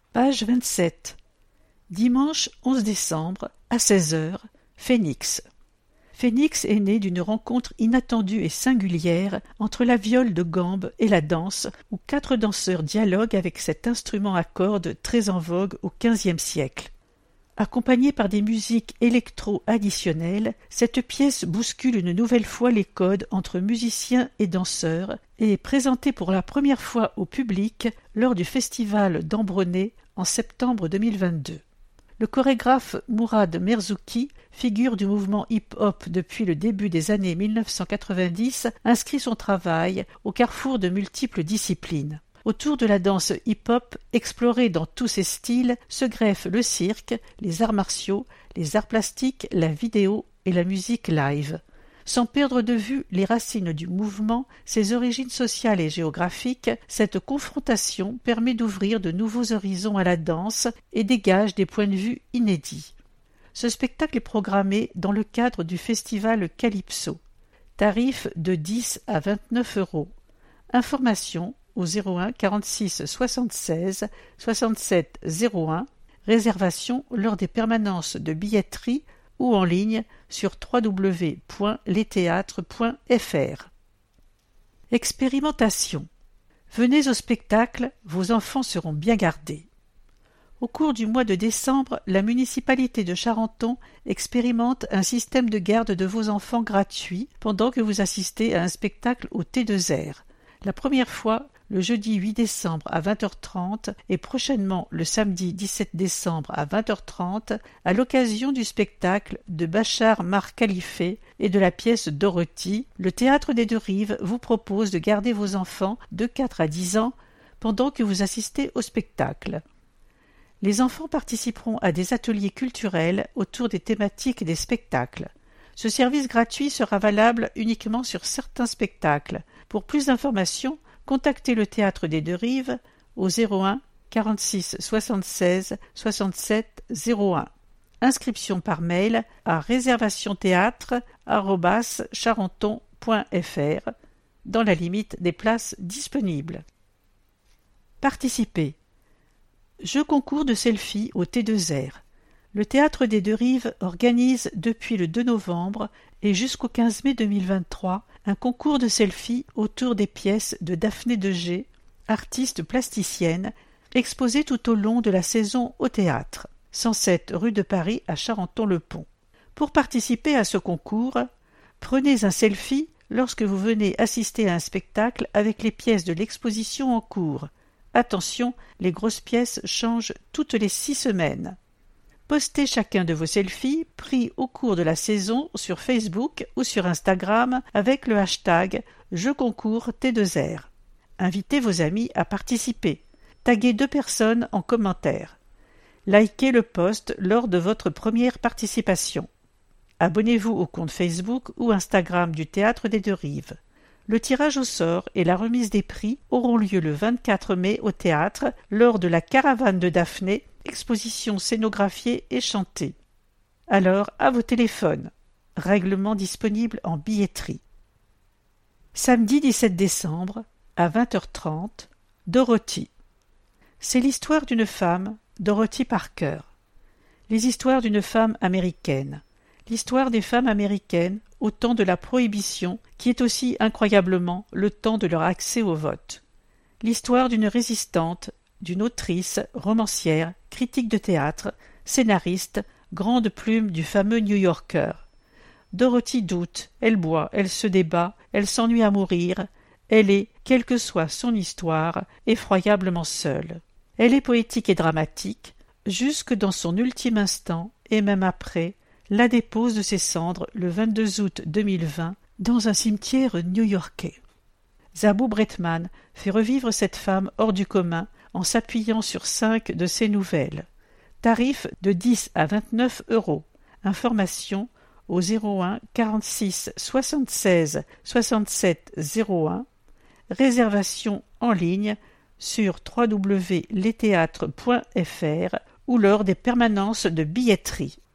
Page 27. Dimanche 11 décembre, à 16h, Phoenix. Phoenix est né d'une rencontre inattendue et singulière entre la viole de gambe et la danse, où 4 danseurs dialoguent avec cet instrument à cordes très en vogue au XVe siècle. Accompagnée par des musiques électro-additionnelles, cette pièce bouscule une nouvelle fois les codes entre musiciens et danseurs et est présentée pour la première fois au public lors du festival d'Ambronay en septembre 2022. Le chorégraphe Mourad Merzouki, figure du mouvement hip-hop depuis le début des années 1990, inscrit son travail au carrefour de multiples disciplines. Autour de la danse hip-hop, explorée dans tous ses styles, se greffent le cirque, les arts martiaux, les arts plastiques, la vidéo et la musique live. Sans perdre de vue les racines du mouvement, ses origines sociales et géographiques, cette confrontation permet d'ouvrir de nouveaux horizons à la danse et dégage des points de vue inédits. Ce spectacle est programmé dans le cadre du festival Calypso. Tarif de 10 à 29 €. Informations au 01 46 76 67 01, réservation lors des permanences de billetterie ou en ligne sur www.letheatre.fr. Expérimentation. Venez au spectacle, vos enfants seront bien gardés. Au cours du mois de décembre, la municipalité de Charenton expérimente un système de garde de vos enfants gratuit pendant que vous assistez à un spectacle au T2R. La première fois, le jeudi 8 décembre à 20h30 et prochainement le samedi 17 décembre à 20h30 à l'occasion du spectacle de Bachar Mar Khalife et de la pièce Dorothy, le Théâtre des Deux Rives vous propose de garder vos enfants de 4 à 10 ans pendant que vous assistez au spectacle. Les enfants participeront à des ateliers culturels autour des thématiques des spectacles. Ce service gratuit sera valable uniquement sur certains spectacles. Pour plus d'informations, contactez le Théâtre des Deux Rives au 01 46 76 67 01. Inscription par mail à réservationthéâtre@charenton.fr dans la limite des places disponibles. Participez. Jeu concours de selfie au T2R. Le Théâtre des Deux Rives organise depuis le 2 novembre et jusqu'au 15 mai 2023 un concours de selfies autour des pièces de Daphné Degé, artiste plasticienne, exposées tout au long de la saison au théâtre, 107 rue de Paris à Charenton-le-Pont. Pour participer à ce concours, prenez un selfie lorsque vous venez assister à un spectacle avec les pièces de l'exposition en cours. Attention, les grosses pièces changent toutes les 6 semaines. Postez chacun de vos selfies pris au cours de la saison sur Facebook ou sur Instagram avec le hashtag #JeuxConcours-T2R. Invitez vos amis à participer. Taguez 2 personnes en commentaire. Likez le post lors de votre première participation. Abonnez-vous au compte Facebook ou Instagram du Théâtre des Deux Rives. Le tirage au sort et la remise des prix auront lieu le 24 mai au théâtre lors de la Caravane de Daphné, exposition scénographiée et chantée. Alors, à vos téléphones. Règlement disponible en billetterie. Samedi 17 décembre, à 20h30, Dorothy. C'est l'histoire d'une femme, Dorothy Parker. Les histoires d'une femme américaine. L'histoire des femmes américaines au temps de la Prohibition, qui est aussi incroyablement le temps de leur accès au vote. L'histoire d'une résistante, d'une autrice, romancière, critique de théâtre, scénariste, grande plume du fameux New Yorker. Dorothy doute, elle boit, elle se débat, elle s'ennuie à mourir, elle est, quelle que soit son histoire, effroyablement seule. Elle est poétique et dramatique, jusque dans son ultime instant, et même après, la dépose de ses cendres le 22 août 2020 dans un cimetière new-yorkais. Zabou Bretman fait revivre cette femme hors du commun en s'appuyant sur 5 de ses nouvelles. Tarif de 10 à 29 €. Information au 01 46 76 67 01. Réservation en ligne sur www.letheatre.fr ou lors des permanences de billetterie.